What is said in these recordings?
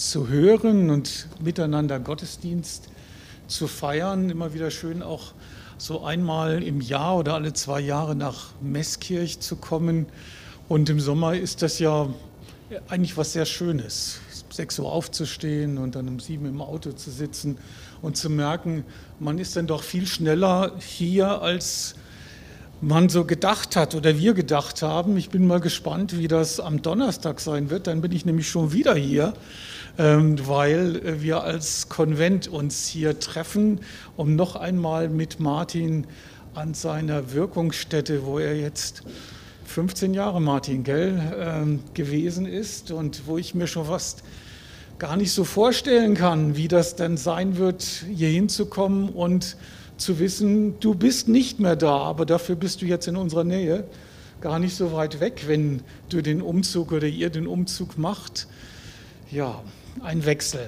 zu hören und miteinander Gottesdienst zu feiern. Immer wieder schön auch so einmal im Jahr oder alle 2 Jahre nach Meßkirch zu kommen. Und im Sommer ist das ja eigentlich was sehr Schönes, 6 Uhr aufzustehen und dann um 7 im Auto zu sitzen und zu merken, man ist dann doch viel schneller hier, als man so gedacht hat oder wir gedacht haben. Ich bin mal gespannt, wie das am Donnerstag sein wird. Dann bin ich nämlich schon wieder hier, weil wir als Konvent uns hier treffen, um noch einmal mit Martin an seiner Wirkungsstätte, wo er jetzt 15 Jahre, Martin, gewesen ist und wo ich mir schon fast gar nicht so vorstellen kann, wie das denn sein wird, hier hinzukommen und zu wissen, du bist nicht mehr da, aber dafür bist du jetzt in unserer Nähe, gar nicht so weit weg, wenn du den Umzug oder ihr den Umzug macht. Ja, ein Wechsel.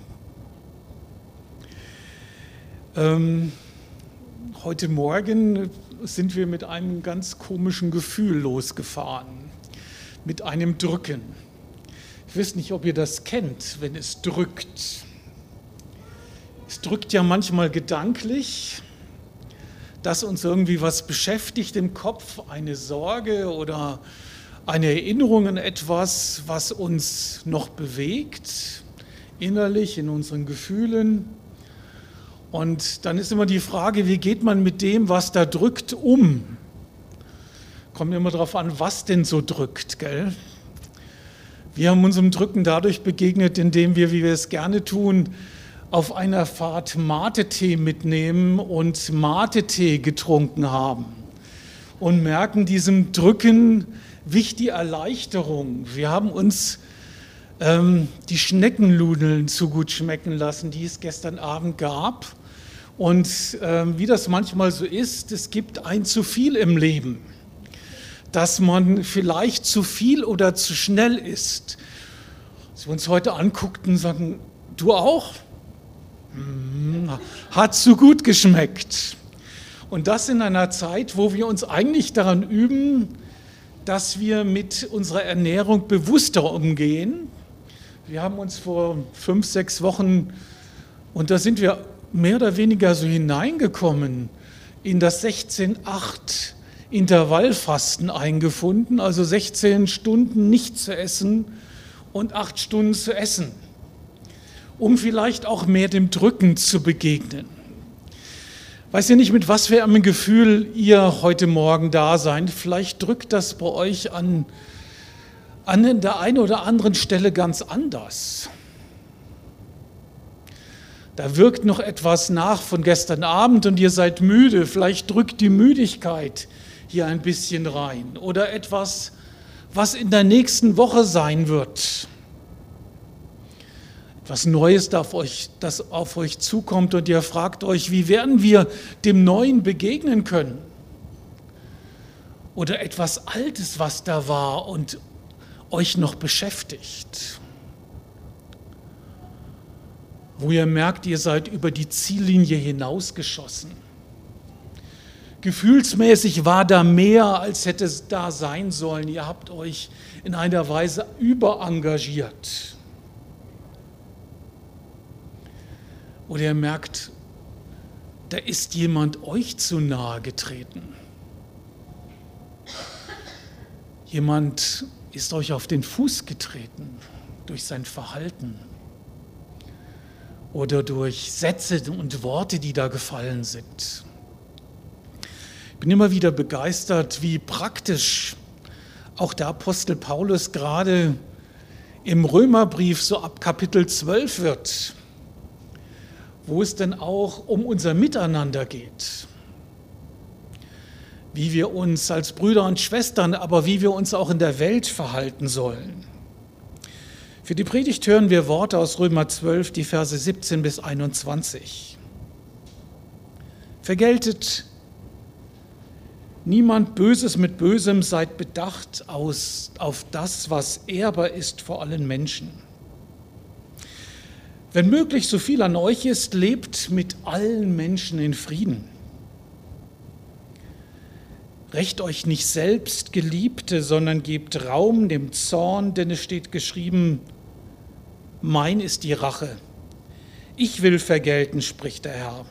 Heute Morgen sind wir mit einem ganz komischen Gefühl losgefahren, mit einem Drücken. Ich weiß nicht, ob ihr das kennt, wenn es drückt. Es drückt ja manchmal gedanklich, dass uns irgendwie was beschäftigt im Kopf, eine Sorge oder eine Erinnerung an etwas, was uns noch bewegt, innerlich in unseren Gefühlen. Und dann ist immer die Frage, wie geht man mit dem, was da drückt, um? Kommt immer darauf an, was denn so drückt, gell? Wir haben unserem Drücken dadurch begegnet, indem wir, wie wir es gerne tun, auf einer Fahrt Mate-Tee mitnehmen und Mate-Tee getrunken haben und merken diesem Drücken wichtige Erleichterung. Wir haben uns die Schneckennudeln zu gut schmecken lassen, die es gestern Abend gab. Und wie das manchmal so ist, es gibt ein zu viel im Leben, dass man vielleicht zu viel oder zu schnell ist. Als wir uns heute anguckten, sagen, du auch? Hat zu gut geschmeckt. Und das in einer Zeit, wo wir uns eigentlich daran üben, dass wir mit unserer Ernährung bewusster umgehen. Wir haben uns vor 5, 6 Wochen, und da sind wir mehr oder weniger so hineingekommen, in das 16-8 Intervallfasten eingefunden, also 16 Stunden nicht zu essen und 8 Stunden zu essen, um vielleicht auch mehr dem Drücken zu begegnen. Weiß ja nicht, mit was für einem Gefühl ihr heute Morgen da seid. Vielleicht drückt das bei euch an der einen oder anderen Stelle ganz anders. Da wirkt noch etwas nach von gestern Abend und ihr seid müde. Vielleicht drückt die Müdigkeit hier ein bisschen rein. Oder etwas, was in der nächsten Woche sein wird. Etwas Neues, das auf euch zukommt und ihr fragt euch, wie werden wir dem Neuen begegnen können? Oder etwas Altes, was da war und euch noch beschäftigt. Wo ihr merkt, ihr seid über die Ziellinie hinausgeschossen. Gefühlsmäßig war da mehr, als hätte es da sein sollen. Ihr habt euch in einer Weise überengagiert. Oder ihr merkt, da ist jemand euch zu nahe getreten. Jemand ist euch auf den Fuß getreten durch sein Verhalten oder durch Sätze und Worte, die da gefallen sind. Ich bin immer wieder begeistert, wie praktisch auch der Apostel Paulus gerade im Römerbrief so ab Kapitel 12 wird, wo es denn auch um unser Miteinander geht. Wie wir uns als Brüder und Schwestern, aber wie wir uns auch in der Welt verhalten sollen. Für die Predigt hören wir Worte aus Römer 12, die Verse 17 bis 21. Vergeltet niemand Böses mit Bösem, seid bedacht auf das, was ehrbar ist vor allen Menschen. Wenn möglich, so viel an euch ist, lebt mit allen Menschen in Frieden. Rächt euch nicht selbst, Geliebte, sondern gebt Raum dem Zorn, denn es steht geschrieben, mein ist die Rache. Ich will vergelten, spricht der Herr.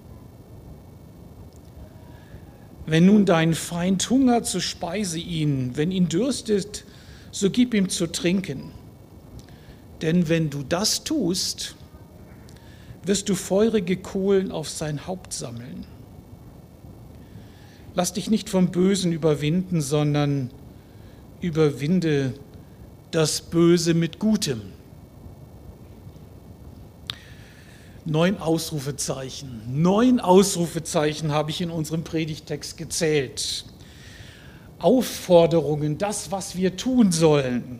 Wenn nun dein Feind hungert, so speise ihn. Wenn ihn dürstet, so gib ihm zu trinken. Denn wenn du das tust, wirst du feurige Kohlen auf sein Haupt sammeln. Lass dich nicht vom Bösen überwinden, sondern überwinde das Böse mit Gutem. 9 Ausrufezeichen. 9 Ausrufezeichen habe ich in unserem Predigtext gezählt. Aufforderungen, das, was wir tun sollen.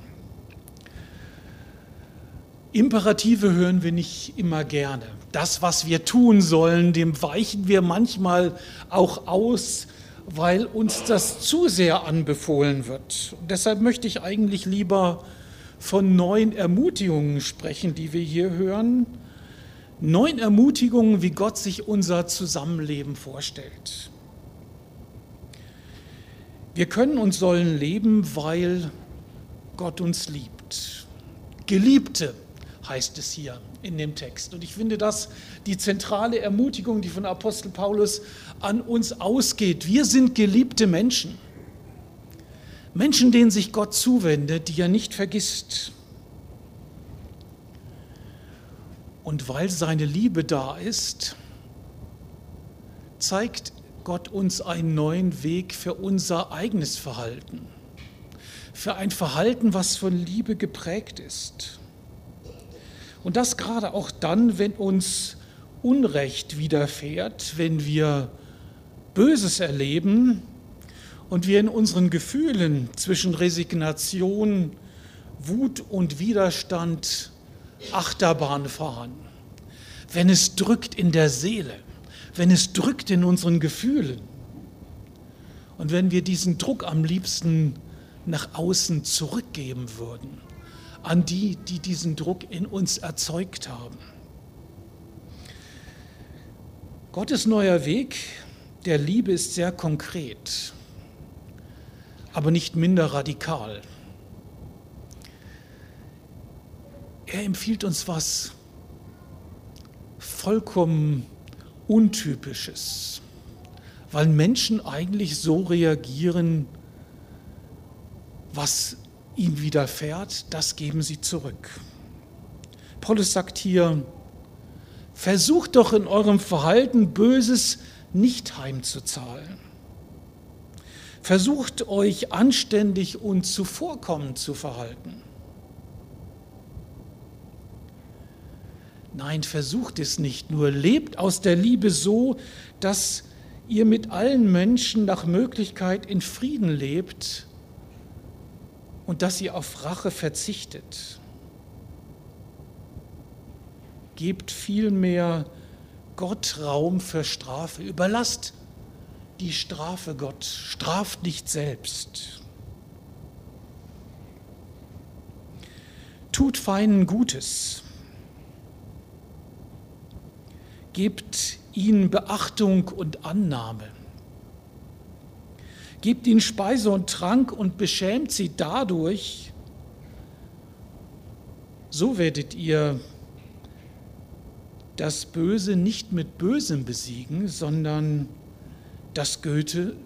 Imperative hören wir nicht immer gerne. Das, was wir tun sollen, dem weichen wir manchmal auch aus, weil uns das zu sehr anbefohlen wird. Und deshalb möchte ich eigentlich lieber von 9 Ermutigungen sprechen, die wir hier hören. 9 Ermutigungen, wie Gott sich unser Zusammenleben vorstellt. Wir können und sollen leben, weil Gott uns liebt. Geliebte heißt es hier in dem Text. Und ich finde das die zentrale Ermutigung, die von Apostel Paulus an uns ausgeht. Wir sind geliebte Menschen. Menschen, denen sich Gott zuwendet, die er nicht vergisst. Und weil seine Liebe da ist, zeigt Gott uns einen neuen Weg für unser eigenes Verhalten. Für ein Verhalten, was von Liebe geprägt ist. Und das gerade auch dann, wenn uns Unrecht widerfährt, wenn wir Böses erleben und wir in unseren Gefühlen zwischen Resignation, Wut und Widerstand Achterbahn fahren. Wenn es drückt in der Seele, wenn es drückt in unseren Gefühlen und wenn wir diesen Druck am liebsten nach außen zurückgeben würden, an die, die diesen Druck in uns erzeugt haben. Gottes neuer Weg der Liebe ist sehr konkret, aber nicht minder radikal. Er empfiehlt uns was vollkommen Untypisches, weil Menschen eigentlich so reagieren, was ihnen widerfährt, das geben sie zurück. Paulus sagt hier, versucht doch in eurem Verhalten Böses nicht heimzuzahlen. Versucht euch anständig und zuvorkommend zu verhalten. Nein, versucht es nicht nur. Lebt aus der Liebe so, dass ihr mit allen Menschen nach Möglichkeit in Frieden lebt und dass ihr auf Rache verzichtet. Gebt vielmehr Gott Raum für Strafe. Überlasst die Strafe Gott. Straft nicht selbst. Tut Feinden Gutes. Gebt ihnen Beachtung und Annahme. Gebt ihnen Speise und Trank und beschämt sie dadurch. So werdet ihr das Böse nicht mit Bösem besiegen, sondern das Gute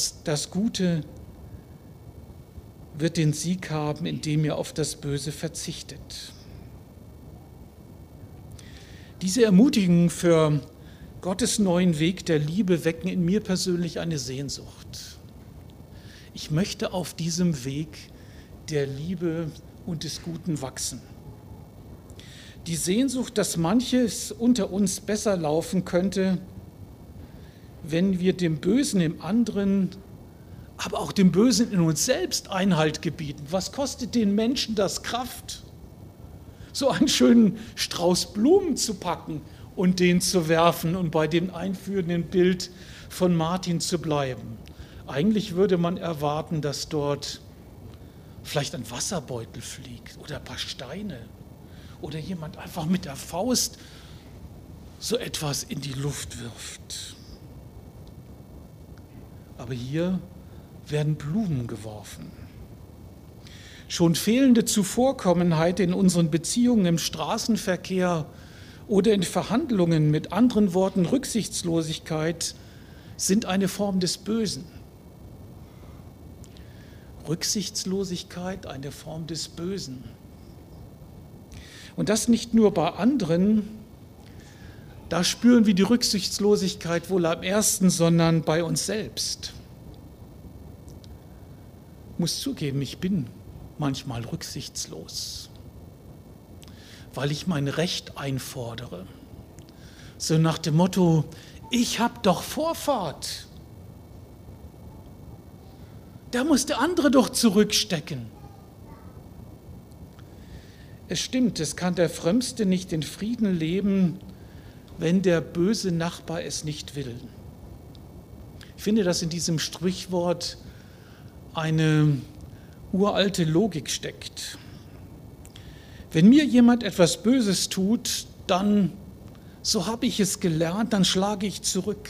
wird den Sieg haben, indem ihr auf das Böse verzichtet. Diese Ermutigungen für Gottes neuen Weg der Liebe wecken in mir persönlich eine Sehnsucht. Ich möchte auf diesem Weg der Liebe und des Guten wachsen. Die Sehnsucht, dass manches unter uns besser laufen könnte, wenn wir dem Bösen im anderen, aber auch dem Bösen in uns selbst Einhalt gebieten. Was kostet den Menschen das Kraft, so einen schönen Strauß Blumen zu packen und den zu werfen und bei dem einführenden Bild von Martin zu bleiben? Eigentlich würde man erwarten, dass dort vielleicht ein Wasserbeutel fliegt oder ein paar Steine oder jemand einfach mit der Faust so etwas in die Luft wirft. Aber hier werden Blumen geworfen. Schon fehlende Zuvorkommenheit in unseren Beziehungen im Straßenverkehr oder in Verhandlungen, mit anderen Worten Rücksichtslosigkeit, sind eine Form des Bösen. Rücksichtslosigkeit, eine Form des Bösen. Und das nicht nur bei anderen, da spüren wir die Rücksichtslosigkeit wohl am ersten, sondern bei uns selbst. Ich muss zugeben, ich bin manchmal rücksichtslos, weil ich mein Recht einfordere. So nach dem Motto, ich habe doch Vorfahrt. Da muss der andere doch zurückstecken. Es stimmt, es kann der Frömmste nicht in Frieden leben, wenn der böse Nachbar es nicht will. Ich finde, dass in diesem Sprichwort eine uralte Logik steckt. Wenn mir jemand etwas Böses tut, dann, so habe ich es gelernt, dann schlage ich zurück.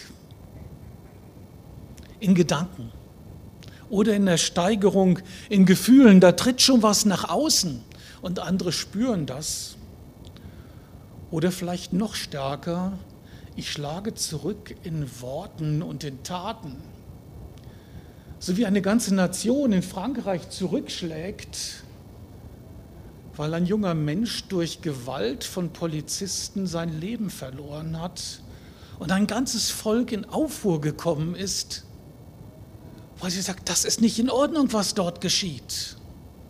In Gedanken oder in der Steigerung, in Gefühlen, da tritt schon was nach außen und andere spüren das. Oder vielleicht noch stärker, ich schlage zurück in Worten und in Taten. So wie eine ganze Nation in Frankreich zurückschlägt, weil ein junger Mensch durch Gewalt von Polizisten sein Leben verloren hat und ein ganzes Volk in Aufruhr gekommen ist, weil sie sagt, das ist nicht in Ordnung, was dort geschieht.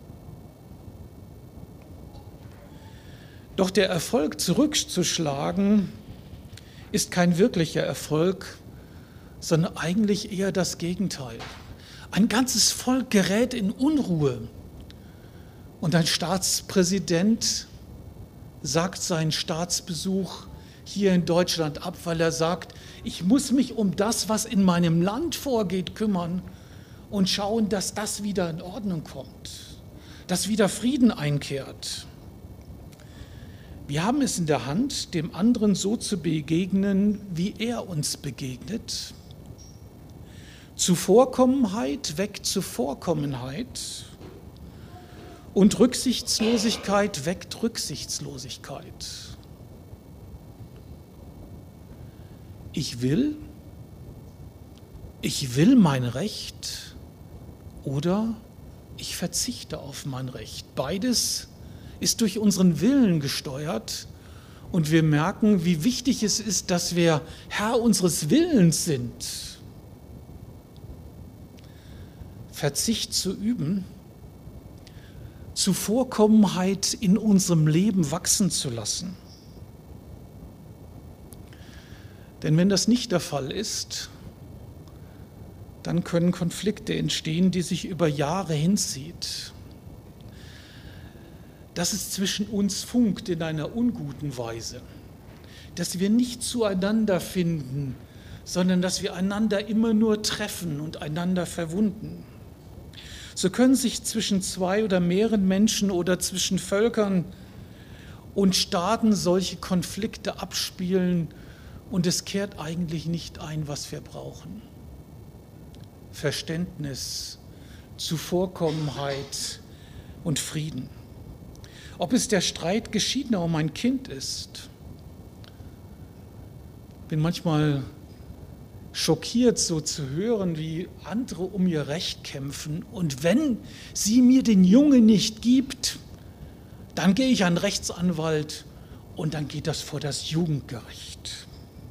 Doch der Erfolg, zurückzuschlagen, ist kein wirklicher Erfolg, sondern eigentlich eher das Gegenteil. Ein ganzes Volk gerät in Unruhe und ein Staatspräsident sagt seinen Staatsbesuch hier in Deutschland ab, weil er sagt, ich muss mich um das, was in meinem Land vorgeht, kümmern und schauen, dass das wieder in Ordnung kommt, dass wieder Frieden einkehrt. Wir haben es in der Hand, dem anderen so zu begegnen, wie er uns begegnet. Zuvorkommenheit weckt Zuvorkommenheit und Rücksichtslosigkeit weckt Rücksichtslosigkeit. Ich will mein Recht oder ich verzichte auf mein Recht. Beides ist durch unseren Willen gesteuert und wir merken, wie wichtig es ist, dass wir Herr unseres Willens sind. Verzicht zu üben, Zuvorkommenheit in unserem Leben wachsen zu lassen. Denn wenn das nicht der Fall ist, dann können Konflikte entstehen, die sich über Jahre hinzieht. Dass es zwischen uns funkt in einer unguten Weise, dass wir nicht zueinander finden, sondern dass wir einander immer nur treffen und einander verwunden. So können sich zwischen zwei oder mehreren Menschen oder zwischen Völkern und Staaten solche Konflikte abspielen und es kehrt eigentlich nicht ein, was wir brauchen. Verständnis, Zuvorkommenheit und Frieden. Ob es der Streit Geschiedener um ein Kind ist. Ich bin manchmal schockiert, so zu hören, wie andere um ihr Recht kämpfen. Und wenn sie mir den Jungen nicht gibt, dann gehe ich an den Rechtsanwalt und dann geht das vor das Jugendgericht.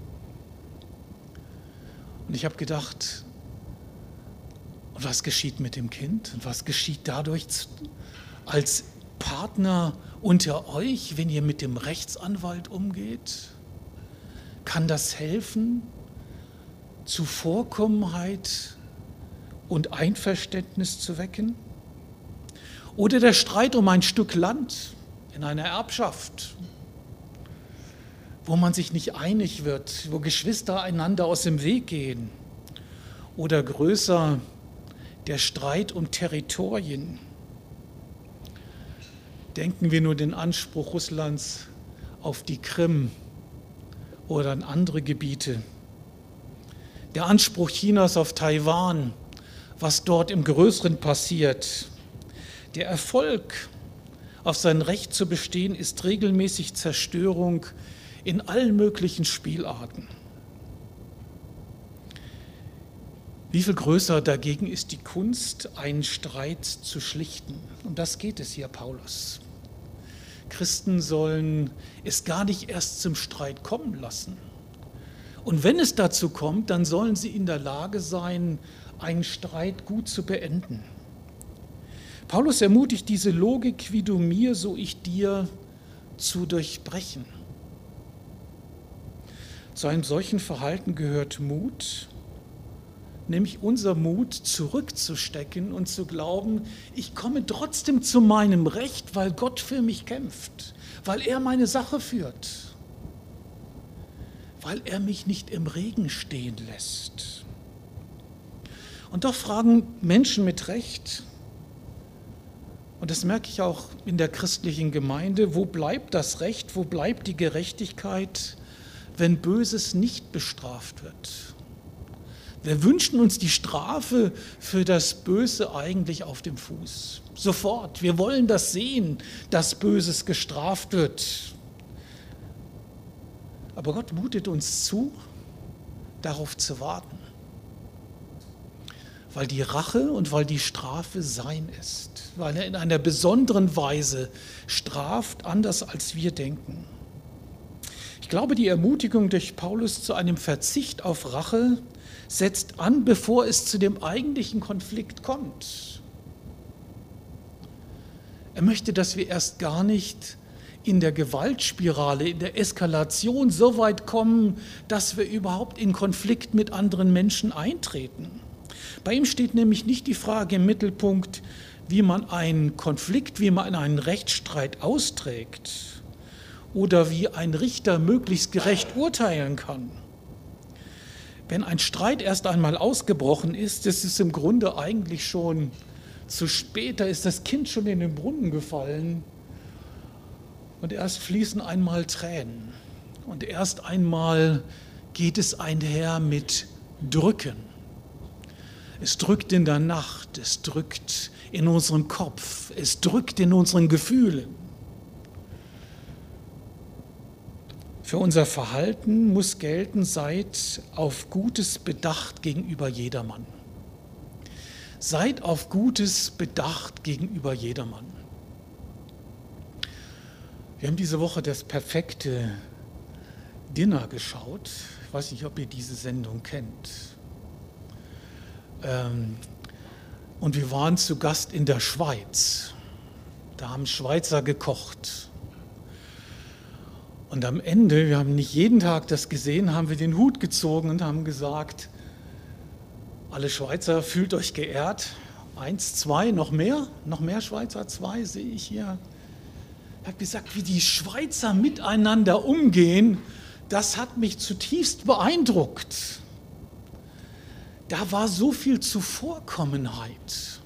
Und ich habe gedacht, und was geschieht mit dem Kind? Und was geschieht dadurch als Partner unter euch, wenn ihr mit dem Rechtsanwalt umgeht? Kann das helfen, Zuvorkommenheit und Einverständnis zu wecken? Oder der Streit um ein Stück Land in einer Erbschaft, wo man sich nicht einig wird, wo Geschwister einander aus dem Weg gehen. Oder größer, der Streit um Territorien. Denken wir nur den Anspruch Russlands auf die Krim oder an andere Gebiete. Der Anspruch Chinas auf Taiwan, was dort im Größeren passiert. Der Erfolg, auf sein Recht zu bestehen, ist regelmäßig Zerstörung in allen möglichen Spielarten. Wie viel größer dagegen ist die Kunst, einen Streit zu schlichten? Um das geht es hier, Paulus. Christen sollen es gar nicht erst zum Streit kommen lassen. Und wenn es dazu kommt, dann sollen sie in der Lage sein, einen Streit gut zu beenden. Paulus ermutigt diese Logik, wie du mir, so ich dir, zu durchbrechen. Zu einem solchen Verhalten gehört Mut, nämlich unser Mut, zurückzustecken und zu glauben, ich komme trotzdem zu meinem Recht, weil Gott für mich kämpft, weil er meine Sache führt, weil er mich nicht im Regen stehen lässt. Und doch fragen Menschen mit Recht, und das merke ich auch in der christlichen Gemeinde, wo bleibt das Recht, wo bleibt die Gerechtigkeit, wenn Böses nicht bestraft wird? Wir wünschen uns die Strafe für das Böse eigentlich auf dem Fuß. Sofort. Wir wollen das sehen, dass Böses gestraft wird. Aber Gott mutet uns zu, darauf zu warten. Weil die Rache und weil die Strafe sein ist. Weil er in einer besonderen Weise straft, anders als wir denken. Ich glaube, die Ermutigung durch Paulus zu einem Verzicht auf Rache setzt an, bevor es zu dem eigentlichen Konflikt kommt. Er möchte, dass wir erst gar nicht in der Gewaltspirale, in der Eskalation so weit kommen, dass wir überhaupt in Konflikt mit anderen Menschen eintreten. Bei ihm steht nämlich nicht die Frage im Mittelpunkt, wie man einen Konflikt, wie man einen Rechtsstreit austrägt oder wie ein Richter möglichst gerecht urteilen kann. Wenn ein Streit erst einmal ausgebrochen ist, ist es im Grunde eigentlich schon zu spät, da ist das Kind schon in den Brunnen gefallen und erst fließen einmal Tränen und erst einmal geht es einher mit Drücken. Es drückt in der Nacht, es drückt in unserem Kopf, es drückt in unseren Gefühlen. Für unser Verhalten muss gelten, seid auf Gutes bedacht gegenüber jedermann. Seid auf Gutes bedacht gegenüber jedermann. Wir haben diese Woche das perfekte Dinner geschaut. Ich weiß nicht, ob ihr diese Sendung kennt. Und wir waren zu Gast in der Schweiz. Da haben Schweizer gekocht. Und am Ende, wir haben nicht jeden Tag das gesehen, haben wir den Hut gezogen und haben gesagt, alle Schweizer, fühlt euch geehrt. 1, 2, noch mehr Schweizer, 2 sehe ich hier. Ich habe gesagt, wie die Schweizer miteinander umgehen, das hat mich zutiefst beeindruckt. Da war so viel Zuvorkommenheit,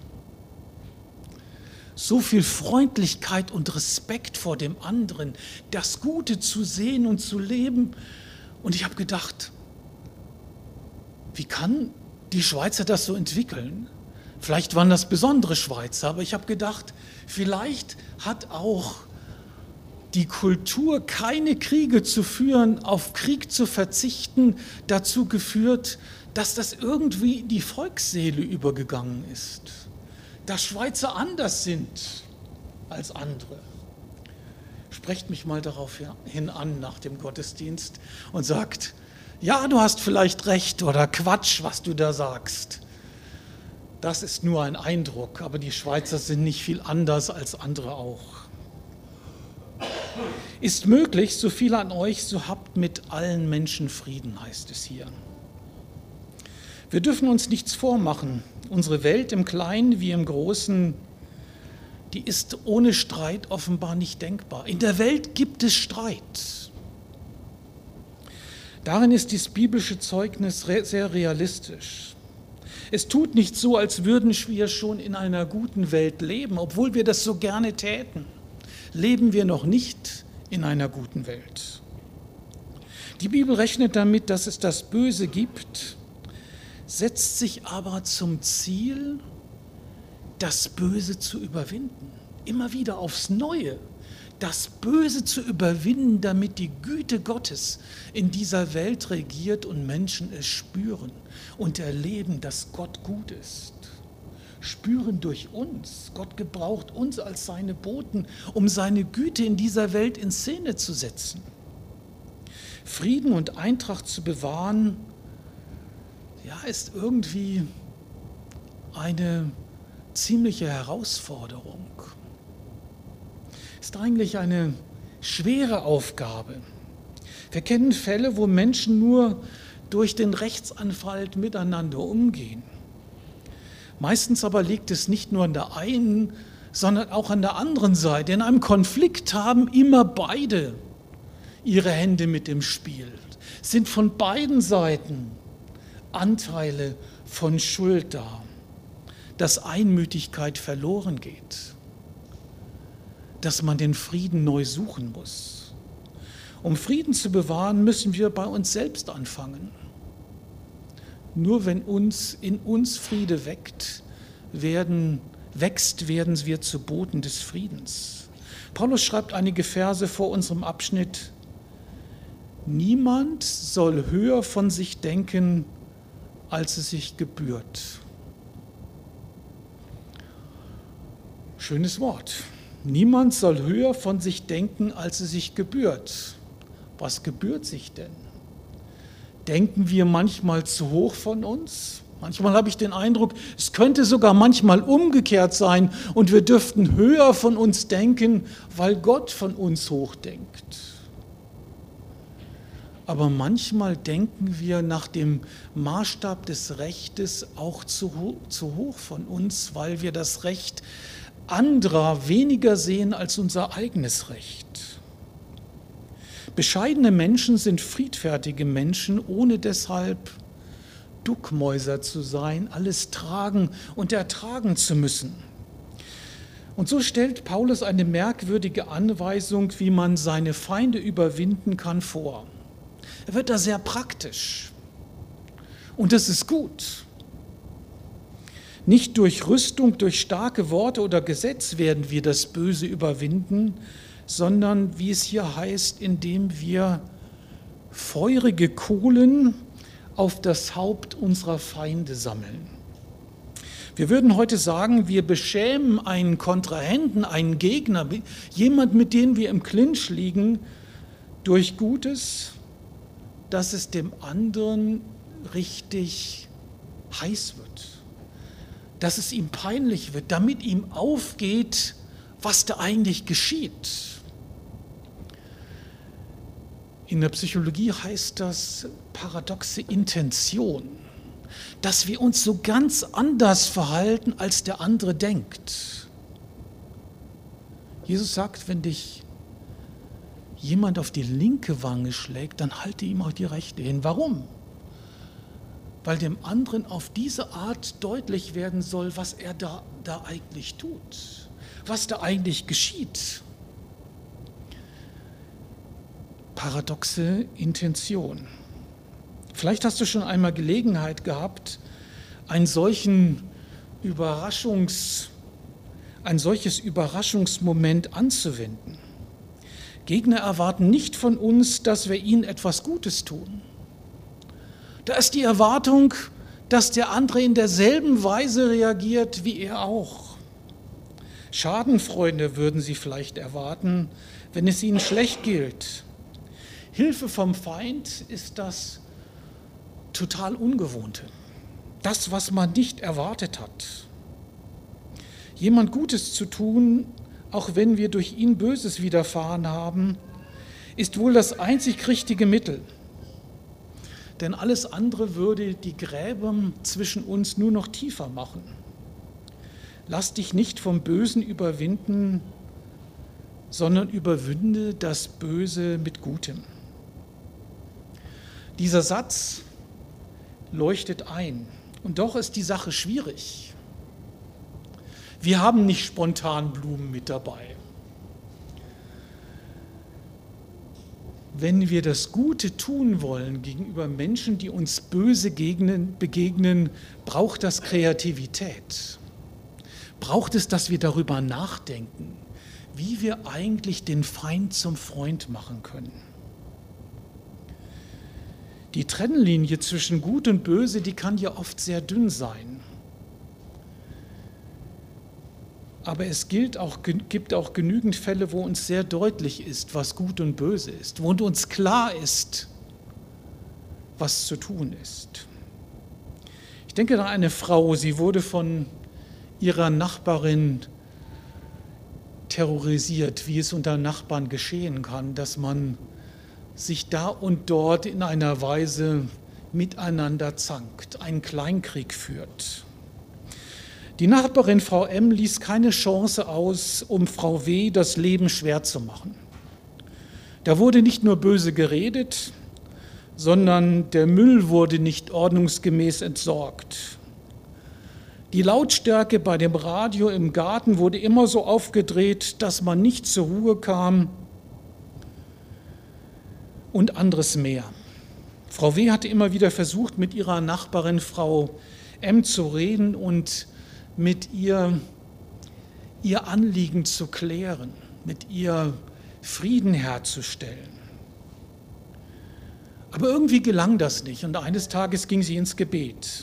so viel Freundlichkeit und Respekt vor dem anderen, das Gute zu sehen und zu leben. Und ich habe gedacht, wie kann die Schweizer das so entwickeln? Vielleicht waren das besondere Schweizer, aber ich habe gedacht, vielleicht hat auch die Kultur, keine Kriege zu führen, auf Krieg zu verzichten, dazu geführt, dass das irgendwie in die Volksseele übergegangen ist. Dass Schweizer anders sind als andere. Sprecht mich mal daraufhin an nach dem Gottesdienst und sagt, ja, du hast vielleicht recht oder Quatsch, was du da sagst. Das ist nur ein Eindruck, aber die Schweizer sind nicht viel anders als andere auch. Ist möglich, so viel an euch, so habt mit allen Menschen Frieden, heißt es hier. Wir dürfen uns nichts vormachen. Unsere Welt im Kleinen wie im Großen, die ist ohne Streit offenbar nicht denkbar. In der Welt gibt es Streit. Darin ist das biblische Zeugnis sehr realistisch. Es tut nicht so, als würden wir schon in einer guten Welt leben, obwohl wir das so gerne täten. Leben wir noch nicht in einer guten Welt. Die Bibel rechnet damit, dass es das Böse gibt, setzt sich aber zum Ziel, das Böse zu überwinden. Immer wieder aufs Neue. Das Böse zu überwinden, damit die Güte Gottes in dieser Welt regiert und Menschen es spüren und erleben, dass Gott gut ist. Spüren durch uns. Gott gebraucht uns als seine Boten, um seine Güte in dieser Welt in Szene zu setzen. Frieden und Eintracht zu bewahren, ja, ist irgendwie eine ziemliche Herausforderung. Ist eigentlich eine schwere Aufgabe. Wir kennen Fälle, wo Menschen nur durch den Rechtsanwalt miteinander umgehen. Meistens aber liegt es nicht nur an der einen, sondern auch an der anderen Seite. In einem Konflikt haben immer beide ihre Hände mit im Spiel, sind von beiden Seiten Anteile von Schuld da, dass Einmütigkeit verloren geht, dass man den Frieden neu suchen muss. Um Frieden zu bewahren, müssen wir bei uns selbst anfangen. Nur wenn in uns Friede wächst, werden wir zu Boten des Friedens. Paulus schreibt einige Verse vor unserem Abschnitt: Niemand soll höher von sich denken, als es sich gebührt. Schönes Wort. Niemand soll höher von sich denken, als es sich gebührt. Was gebührt sich denn? Denken wir manchmal zu hoch von uns? Manchmal habe ich den Eindruck, es könnte sogar manchmal umgekehrt sein und wir dürften höher von uns denken, weil Gott von uns hoch denkt. Aber manchmal denken wir nach dem Maßstab des Rechtes auch zu hoch von uns, weil wir das Recht anderer weniger sehen als unser eigenes Recht. Bescheidene Menschen sind friedfertige Menschen, ohne deshalb Duckmäuser zu sein, alles tragen und ertragen zu müssen. Und so stellt Paulus eine merkwürdige Anweisung, wie man seine Feinde überwinden kann, vor. Er wird da sehr praktisch. Und das ist gut. Nicht durch Rüstung, durch starke Worte oder Gesetz werden wir das Böse überwinden, sondern, wie es hier heißt, indem wir feurige Kohlen auf das Haupt unserer Feinde sammeln. Wir würden heute sagen, wir beschämen einen Kontrahenten, einen Gegner, jemand, mit dem wir im Clinch liegen, durch Gutes, dass es dem anderen richtig heiß wird, dass es ihm peinlich wird, damit ihm aufgeht, was da eigentlich geschieht. In der Psychologie heißt das paradoxe Intention, dass wir uns so ganz anders verhalten, als der andere denkt. Jesus sagt, wenn dich jemand auf die linke Wange schlägt, dann halte ihm auch die rechte hin. Warum? Weil dem anderen auf diese Art deutlich werden soll, was er da eigentlich tut, was da eigentlich geschieht. Paradoxe Intention. Vielleicht hast du schon einmal Gelegenheit gehabt, ein solches Überraschungsmoment anzuwenden. Gegner erwarten nicht von uns, dass wir ihnen etwas Gutes tun. Da ist die Erwartung, dass der andere in derselben Weise reagiert wie er auch. Schadenfreude würden sie vielleicht erwarten, wenn es ihnen schlecht geht. Hilfe vom Feind ist das total Ungewohnte. Das, was man nicht erwartet hat. Jemand Gutes zu tun, auch wenn wir durch ihn Böses widerfahren haben, ist wohl das einzig richtige Mittel. Denn alles andere würde die Gräben zwischen uns nur noch tiefer machen. Lass dich nicht vom Bösen überwinden, sondern überwinde das Böse mit Gutem. Dieser Satz leuchtet ein. Und doch ist die Sache schwierig. Wir haben nicht spontan Blumen mit dabei. Wenn wir das Gute tun wollen gegenüber Menschen, die uns böse begegnen, braucht das Kreativität. braucht es, dass wir darüber nachdenken, wie wir eigentlich den Feind zum Freund machen können. Die Trennlinie zwischen Gut und Böse, die kann ja oft sehr dünn sein. Aber es gibt auch genügend Fälle, wo uns sehr deutlich ist, was Gut und Böse ist, wo uns klar ist, was zu tun ist. Ich denke an eine Frau, sie wurde von ihrer Nachbarin terrorisiert, wie es unter Nachbarn geschehen kann, dass man sich da und dort in einer Weise miteinander zankt, einen Kleinkrieg führt. Die Nachbarin Frau M. ließ keine Chance aus, um Frau W. das Leben schwer zu machen. Da wurde nicht nur böse geredet, sondern der Müll wurde nicht ordnungsgemäß entsorgt. Die Lautstärke bei dem Radio im Garten wurde immer so aufgedreht, dass man nicht zur Ruhe kam und anderes mehr. Frau W. hatte immer wieder versucht, mit ihrer Nachbarin Frau M. zu reden und mit ihr Anliegen zu klären, mit ihr Frieden herzustellen. Aber irgendwie gelang das nicht und eines Tages ging sie ins Gebet.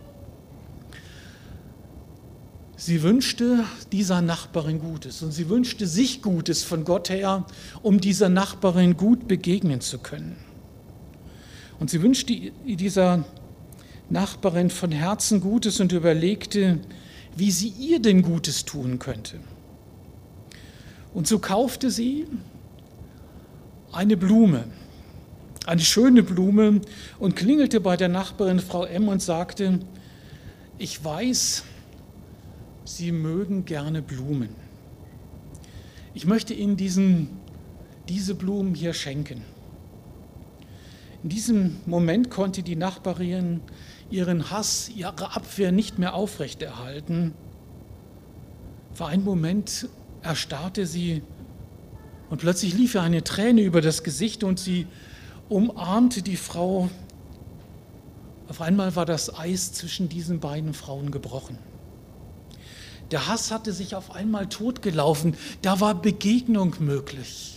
Sie wünschte dieser Nachbarin Gutes und sie wünschte sich Gutes von Gott her, um dieser Nachbarin gut begegnen zu können. Und sie wünschte dieser Nachbarin von Herzen Gutes und überlegte, wie sie ihr denn Gutes tun könnte. Und so kaufte sie eine Blume, eine schöne Blume, und klingelte bei der Nachbarin Frau M. und sagte: Ich weiß, Sie mögen gerne Blumen. Ich möchte Ihnen diese Blumen hier schenken. In diesem Moment konnte die Nachbarin ihren Hass, ihre Abwehr nicht mehr aufrechterhalten. Für einen Moment erstarrte sie und plötzlich lief ihr eine Träne über das Gesicht und sie umarmte die Frau. Auf einmal war das Eis zwischen diesen beiden Frauen gebrochen. Der Hass hatte sich auf einmal totgelaufen, da war Begegnung möglich.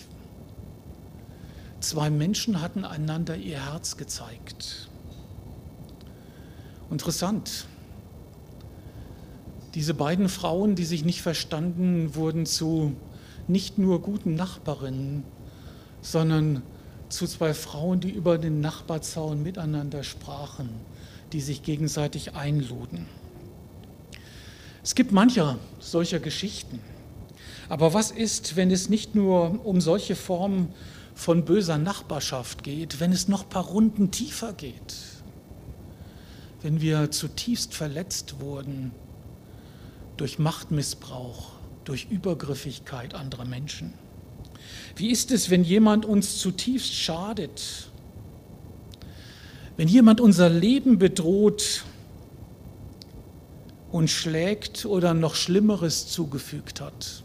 Zwei Menschen hatten einander ihr Herz gezeigt. Interessant. Diese beiden Frauen, die sich nicht verstanden, wurden zu nicht nur guten Nachbarinnen, sondern zu zwei Frauen, die über den Nachbarzaun miteinander sprachen, die sich gegenseitig einluden. Es gibt mancher solcher Geschichten. Aber was ist, wenn es nicht nur um solche Formen von böser Nachbarschaft geht, wenn es noch ein paar Runden tiefer geht? Wenn wir zutiefst verletzt wurden durch Machtmissbrauch, durch Übergriffigkeit anderer Menschen? Wie ist es, wenn jemand uns zutiefst schadet? Wenn jemand unser Leben bedroht und schlägt oder noch Schlimmeres zugefügt hat?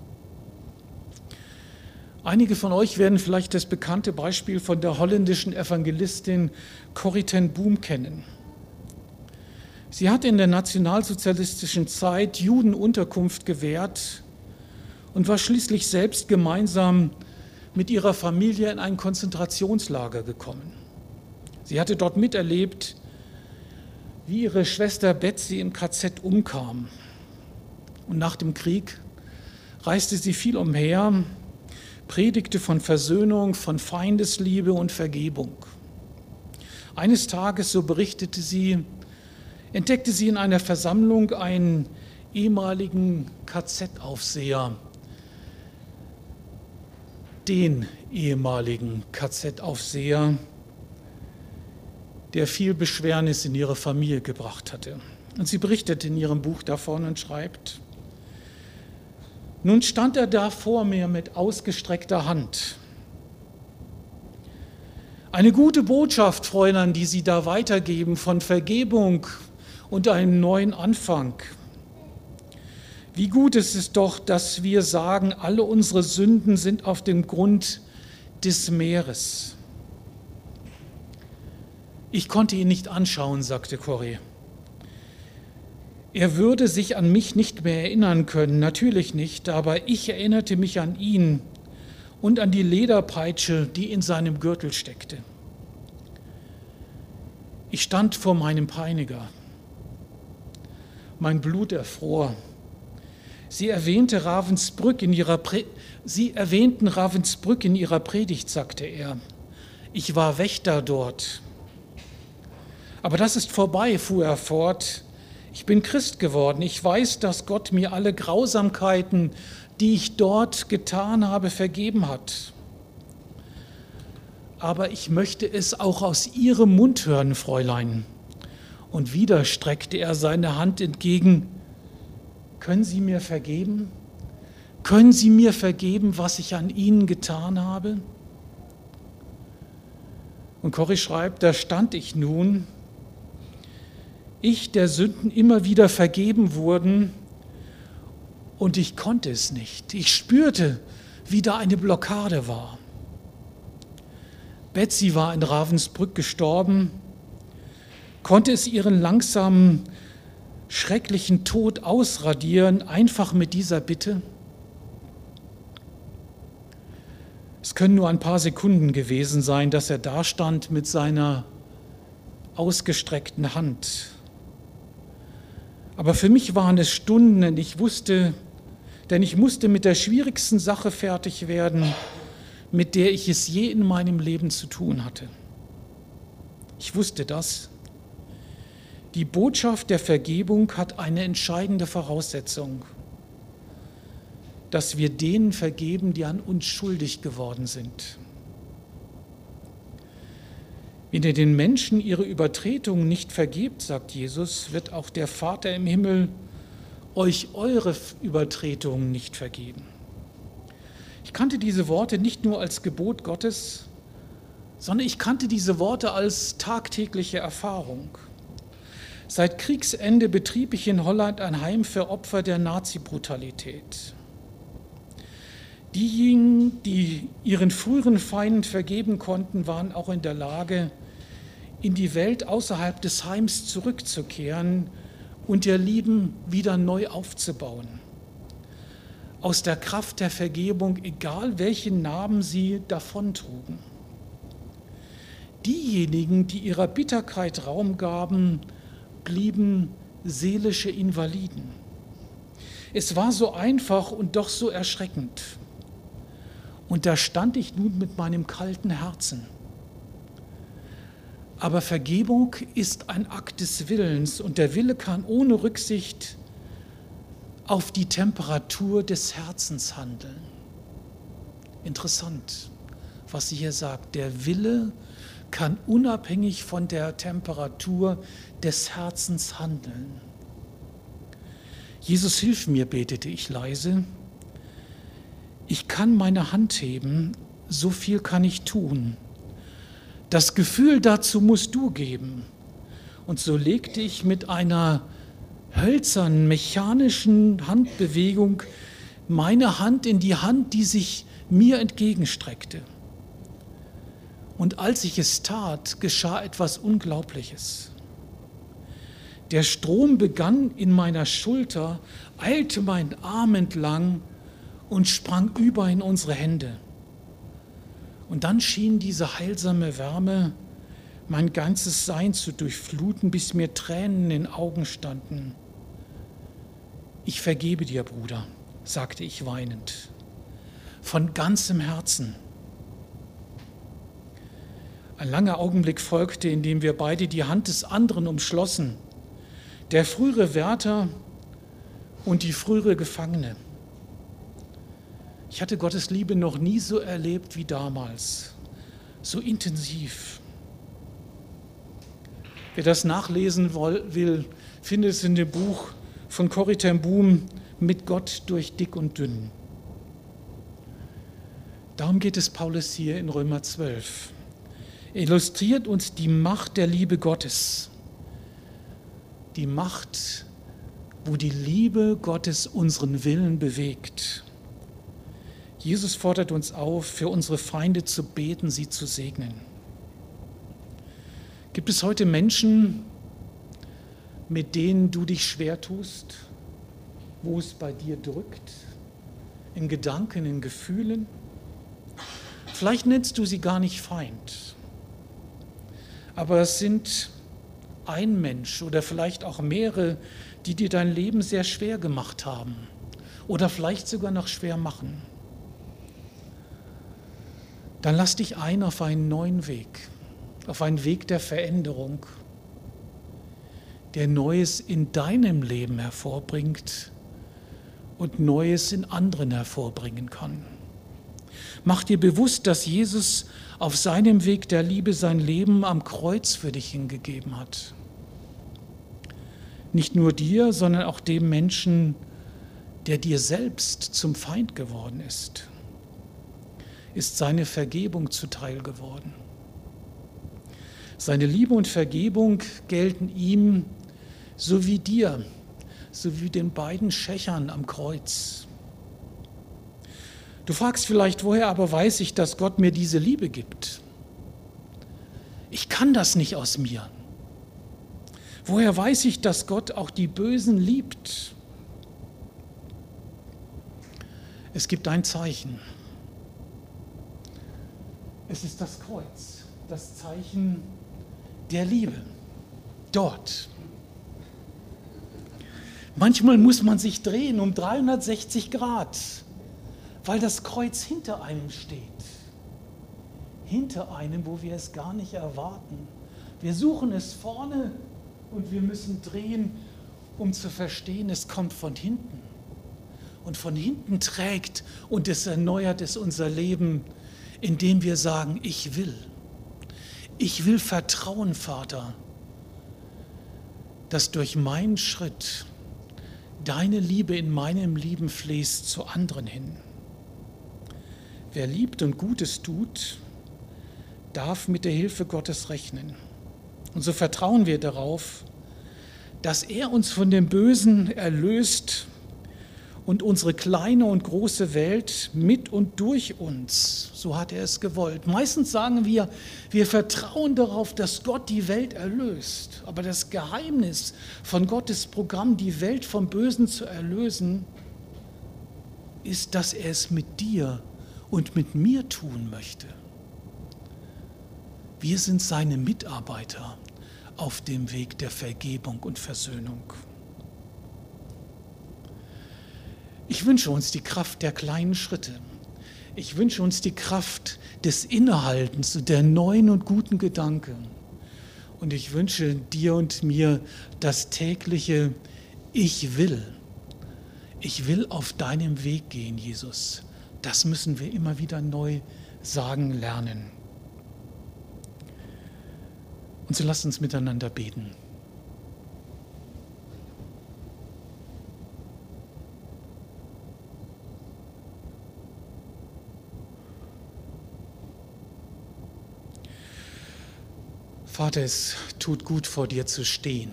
Einige von euch werden vielleicht das bekannte Beispiel von der holländischen Evangelistin Corrie ten Boom kennen. Sie hat in der nationalsozialistischen Zeit Juden Unterkunft gewährt und war schließlich selbst gemeinsam mit ihrer Familie in ein Konzentrationslager gekommen. Sie hatte dort miterlebt, wie ihre Schwester Betsy im KZ umkam. Und nach dem Krieg reiste sie viel umher, predigte von Versöhnung, von Feindesliebe und Vergebung. Eines Tages, so berichtete sie, entdeckte sie in einer Versammlung einen ehemaligen KZ-Aufseher, den ehemaligen KZ-Aufseher, der viel Beschwernis in ihre Familie gebracht hatte. Und sie berichtet in ihrem Buch davon und schreibt: Nun stand er da vor mir mit ausgestreckter Hand. Eine gute Botschaft, Fräulein, die Sie da weitergeben, von Vergebung und einem neuen Anfang. Wie gut ist es doch, dass wir sagen, alle unsere Sünden sind auf dem Grund des Meeres. Ich konnte ihn nicht anschauen, sagte Corrie. Er würde sich an mich nicht mehr erinnern können, natürlich nicht, aber ich erinnerte mich an ihn und an die Lederpeitsche, die in seinem Gürtel steckte. Ich stand vor meinem Peiniger. Mein Blut erfror. Sie erwähnten Ravensbrück in ihrer Predigt, sagte er. Ich war Wächter dort. Aber das ist vorbei, fuhr er fort. Ich bin Christ geworden. Ich weiß, dass Gott mir alle Grausamkeiten, die ich dort getan habe, vergeben hat. Aber ich möchte es auch aus Ihrem Mund hören, Fräulein. Und wieder streckte er seine Hand entgegen. Können Sie mir vergeben? Können Sie mir vergeben, was ich an Ihnen getan habe? Und Corrie schreibt, da stand ich nun, ich, der Sünden immer wieder vergeben wurden, und ich konnte es nicht. Ich spürte, wie da eine Blockade war. Betsy war in Ravensbrück gestorben, konnte es ihren langsamen, schrecklichen Tod ausradieren, einfach mit dieser Bitte? Es können nur ein paar Sekunden gewesen sein, dass er dastand mit seiner ausgestreckten Hand. Aber für mich waren es Stunden, denn ich musste mit der schwierigsten Sache fertig werden, mit der ich es je in meinem Leben zu tun hatte. Ich wusste das. Die Botschaft der Vergebung hat eine entscheidende Voraussetzung, dass wir denen vergeben, die an uns schuldig geworden sind. Wenn ihr den Menschen ihre Übertretungen nicht vergebt, sagt Jesus, wird auch der Vater im Himmel euch eure Übertretungen nicht vergeben. Ich kannte diese Worte nicht nur als Gebot Gottes, sondern ich kannte diese Worte als tagtägliche Erfahrung. Seit Kriegsende betrieb ich in Holland ein Heim für Opfer der Nazi-Brutalität. Diejenigen, die ihren früheren Feinden vergeben konnten, waren auch in der Lage, in die Welt außerhalb des Heims zurückzukehren und ihr Leben wieder neu aufzubauen. Aus der Kraft der Vergebung, egal welchen Namen sie davontrugen. Diejenigen, die ihrer Bitterkeit Raum gaben, blieben seelische Invaliden. Es war so einfach und doch so erschreckend. Und da stand ich nun mit meinem kalten Herzen. Aber Vergebung ist ein Akt des Willens und der Wille kann ohne Rücksicht auf die Temperatur des Herzens handeln. Interessant, was sie hier sagt. Der Wille kann unabhängig von der Temperatur des Herzens handeln. Jesus, hilf mir, betete ich leise. Ich kann meine Hand heben, so viel kann ich tun. Das Gefühl dazu musst du geben. Und so legte ich mit einer hölzernen, mechanischen Handbewegung meine Hand in die Hand, die sich mir entgegenstreckte. Und als ich es tat, geschah etwas Unglaubliches. Der Strom begann in meiner Schulter, eilte meinen Arm entlang und sprang über in unsere Hände. Und dann schien diese heilsame Wärme mein ganzes Sein zu durchfluten, bis mir Tränen in den Augen standen. Ich vergebe dir, Bruder, sagte ich weinend, von ganzem Herzen. Ein langer Augenblick folgte, in dem wir beide die Hand des anderen umschlossen, der frühere Wärter und die frühere Gefangene. Ich hatte Gottes Liebe noch nie so erlebt wie damals, so intensiv. Wer das nachlesen will, findet es in dem Buch von Corrie ten Boom, Mit Gott durch dick und dünn. Darum geht es Paulus hier in Römer 12. Er illustriert uns die Macht der Liebe Gottes. Die Macht, wo die Liebe Gottes unseren Willen bewegt. Jesus fordert uns auf, für unsere Feinde zu beten, sie zu segnen. Gibt es heute Menschen, mit denen du dich schwer tust, wo es bei dir drückt, in Gedanken, in Gefühlen. Vielleicht nennst du sie gar nicht Feind, aber es sind ein Mensch oder vielleicht auch mehrere, die dir dein Leben sehr schwer gemacht haben oder vielleicht sogar noch schwer machen. Dann lass dich ein auf einen neuen Weg, auf einen Weg der Veränderung, der Neues in deinem Leben hervorbringt und Neues in anderen hervorbringen kann. Mach dir bewusst, dass Jesus auf seinem Weg der Liebe sein Leben am Kreuz für dich hingegeben hat. Nicht nur dir, sondern auch dem Menschen, der dir selbst zum Feind geworden ist seine Vergebung zuteil geworden. Seine Liebe und Vergebung gelten ihm so wie dir, so wie den beiden Schächern am Kreuz. Du fragst vielleicht, woher aber weiß ich, dass Gott mir diese Liebe gibt? Ich kann das nicht aus mir. Woher weiß ich, dass Gott auch die Bösen liebt? Es gibt ein Zeichen. Es ist das Kreuz, das Zeichen der Liebe. Dort. Manchmal muss man sich drehen um 360 Grad, weil das Kreuz hinter einem steht. Hinter einem, wo wir es gar nicht erwarten. Wir suchen es vorne und wir müssen drehen, um zu verstehen, es kommt von hinten. Und von hinten trägt und es erneuert es unser Leben, indem wir sagen, ich will vertrauen, Vater, dass durch meinen Schritt deine Liebe in meinem Leben fließt zu anderen hin. Wer liebt und Gutes tut, darf mit der Hilfe Gottes rechnen. Und so vertrauen wir darauf, dass er uns von dem Bösen erlöst und unsere kleine und große Welt mit und durch uns, so hat er es gewollt. Meistens sagen wir vertrauen darauf, dass Gott die Welt erlöst. Aber das Geheimnis von Gottes Programm, die Welt vom Bösen zu erlösen, ist, dass er es mit dir und mit mir tun möchte. Wir sind seine Mitarbeiter auf dem Weg der Vergebung und Versöhnung. Ich wünsche uns die Kraft der kleinen Schritte. Ich wünsche uns die Kraft des Innehaltens und der neuen und guten Gedanken. Und ich wünsche dir und mir das tägliche Ich will. Ich will auf deinem Weg gehen, Jesus. Das müssen wir immer wieder neu sagen lernen. Und so lasst uns miteinander beten. Vater, es tut gut, vor dir zu stehen.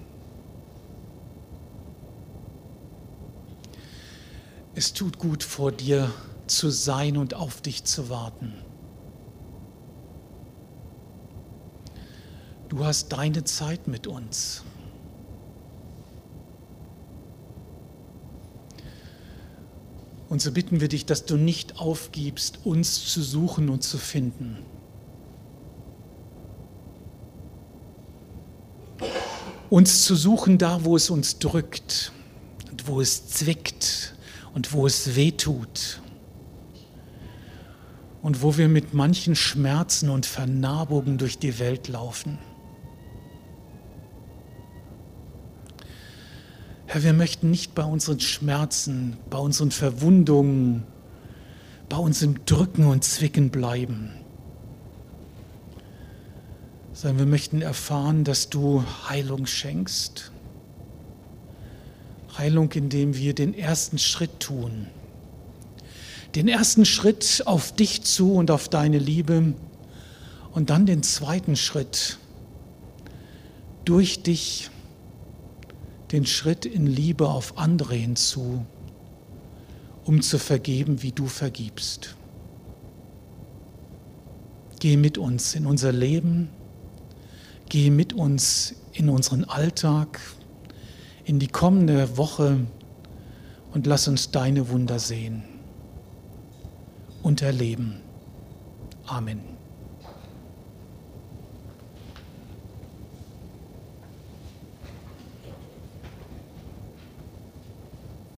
Es tut gut, vor dir zu sein und auf dich zu warten. Du hast deine Zeit mit uns. Und so bitten wir dich, dass du nicht aufgibst, uns zu suchen und zu finden. Uns zu suchen da, wo es uns drückt und wo es zwickt und wo es wehtut und wo wir mit manchen Schmerzen und Vernarbungen durch die Welt laufen. Herr, wir möchten nicht bei unseren Schmerzen, bei unseren Verwundungen, bei unserem Drücken und Zwicken bleiben, sondern wir möchten erfahren, dass du Heilung schenkst. Heilung, indem wir den ersten Schritt tun. Den ersten Schritt auf dich zu und auf deine Liebe und dann den zweiten Schritt durch dich, den Schritt in Liebe auf andere hinzu, um zu vergeben, wie du vergibst. Geh mit uns in unser Leben. Geh mit uns in unseren Alltag, in die kommende Woche und lass uns deine Wunder sehen und erleben. Amen.